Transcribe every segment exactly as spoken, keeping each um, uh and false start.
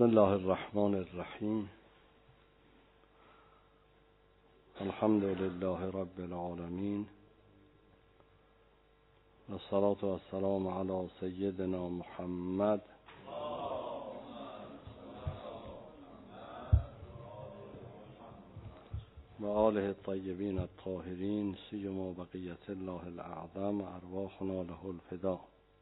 بسم الله الرحمن الرحیم. الحمد لله رب العالمین و الصلاة و السلام علی سیدنا محمد و آله الطیبین الطاهرین سیما بقیت الله الاعظم ارواحنا له الفدا.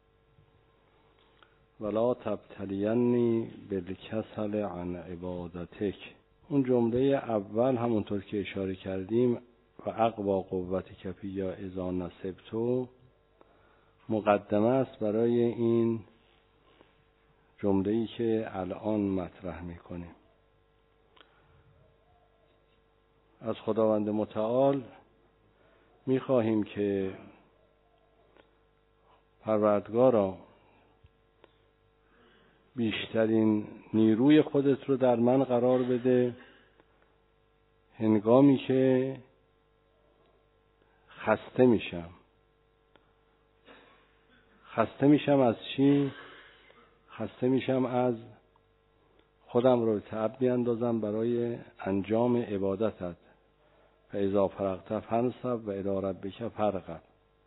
ولا تبتلینی بالکسل عن عبادتک. اون جمله اول همونطور که اشاره کردیم و اقوا قوت کفی یا اذا نصبتو مقدمه است برای این جمله‌ای که الان مطرح میکنیم. از خداوند متعال میخواهیم که پروردگارا بیشترین نیروی خودت رو در من قرار بده هنگامی که خسته میشم. خسته میشم از چی؟ خسته میشم از خودم رو تعب بیندازم برای انجام عبادتت. فاذا فرغت فانصب و الی ربک فارغب.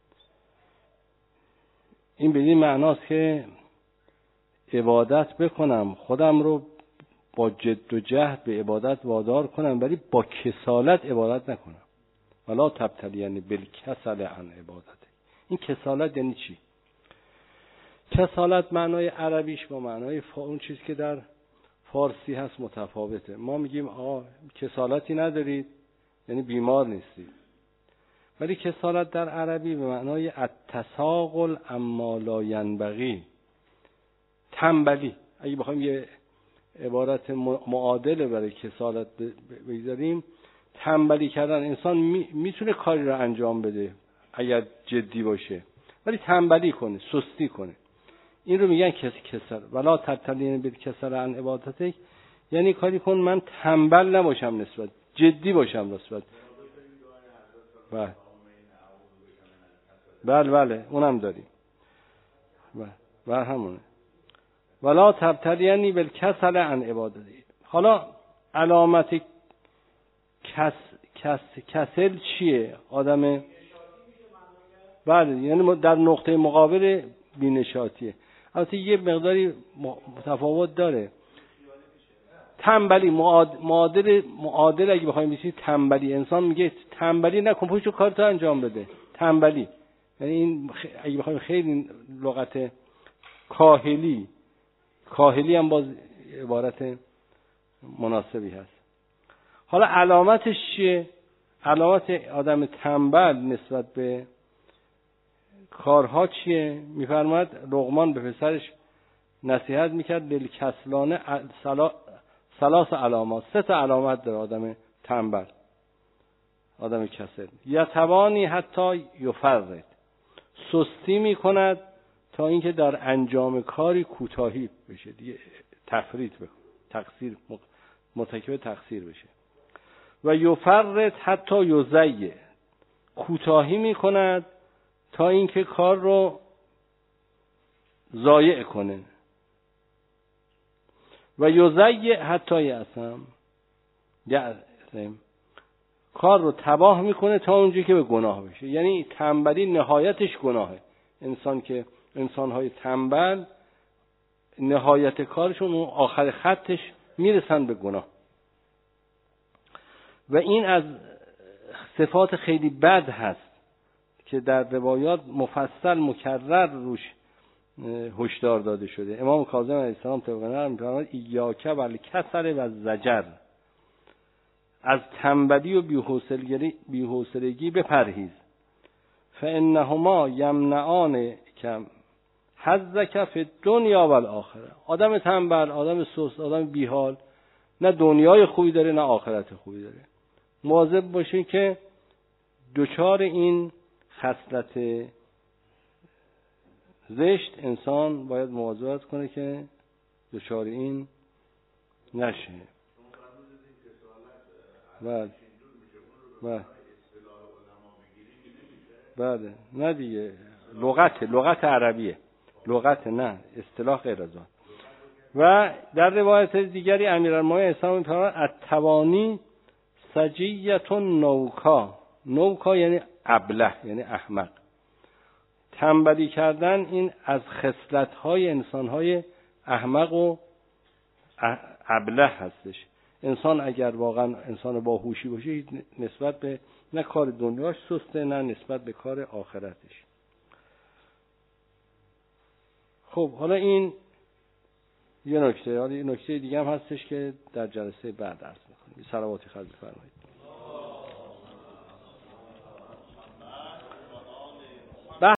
این بدین معناست که عبادت بکنم، خودم رو با جد و جهد به عبادت وادار کنم، ولی با کسالت عبادت نکنم. ولا تبتلینی بالکسل عن عبادت. این کسالت یعنی چی؟ کسالت معنای عربیش با معنای اون چیز که در فارسی هست متفاوته. ما میگیم آه کسالتی ندارید یعنی بیمار نیستید، ولی کسالت در عربی به معنای التساقل اما لا ینبغی، تنبلی. اگه بخوایم یه عبارت معادله برای کسالت بگذاریم، تنبلی کردن. انسان میتونه کاری رو انجام بده اگر جدی باشه، ولی تنبلی کنه، سستی کنه. این رو میگن کسل. ولا تبتلین بالکسل عن عبادتک، یعنی کاری کن من تنبل نباشم، نسبت جدی باشم نسبت. بله بله بله اونم داریم. بله بله همونه. ولا تبتلینی بالکسل عن عبادتی. حالا علامت کس کس کسل چیه؟ آدم بله یعنی در نقطه مقابل بی‌نشاطیه. البته یه مقداری تفاوت داره. تنبلی معادل معادل اگه بخوایم بگیم تنبلی، انسان میگه تنبلی نکن، پشت کارت انجام بده. تنبلی یعنی این اگه بخوایم خیلی لغت کاهلی، کاهلی هم باز عبارت مناسبی هست. حالا علامتش چیه؟ علامت آدم تنبل نسبت به کارها چیه؟ میفرماد لقمان به پسرش نصیحت میکرد للکسلانه ثلاث علامات. سه تا علامت داره آدم تنبل، آدم کسل. یتوانی حتی یفرط، سستی میکند تا اینکه در انجام کاری کوتاهی بشه، دیگه تفریط بکنه، تقصیر مرتکب تقصیر بشه. و یفرط حتی یضیع، کوتاهی میکند تا اینکه کار رو ضایع کنه. و یضیع حتی یأسم، یأسم، کار رو تباه میکنه تا اونجایی که به گناه بشه. یعنی تنبلی نهایتش گناهه. انسان که انسان‌های تنبل نهایت کارشون اون آخر خطش میرسن به گناه. و این از صفات خیلی بد هست که در روایات مفصل مکرر روش هشدار داده شده. امام کاظم علیه السلام طبق نقل می‌فرماید ایاک والکسل و زجر، از تنبلی و بی‌حوصلگی بی‌حوصلگی بپرهیز. فانهما یمنعان کم حظک فی الدنیا و الاخره. آدم تنبل، آدم سست، آدم بیحال نه دنیای خوبی داره نه آخرت خوبی داره. مواظب باشین که دوچار این خصلت زشت انسان باید مواظبت کنه که دوچار این نشه. بله بله بله نه دیگه، لغت لغت عربیه، لغت نه اصطلاح غیر از آن. و در روایت دیگری امیرالمومنین اسلام می‌فرماید التوانی سجیة نوکا. نوکا یعنی ابله، یعنی احمق. تنبلی کردن این از خصلت‌های انسان‌های احمق و ابله هستش. انسان اگر واقعا انسان باهوشی باشه نسبت به نه کار دنیاش سسته نه نسبت به کار آخرتش. خب حالا این یه نکته، حالا یه نکته دیگه هم هستش که در جلسه بعد عرض می‌کنیم. صلواتی خواهد بفرمایید.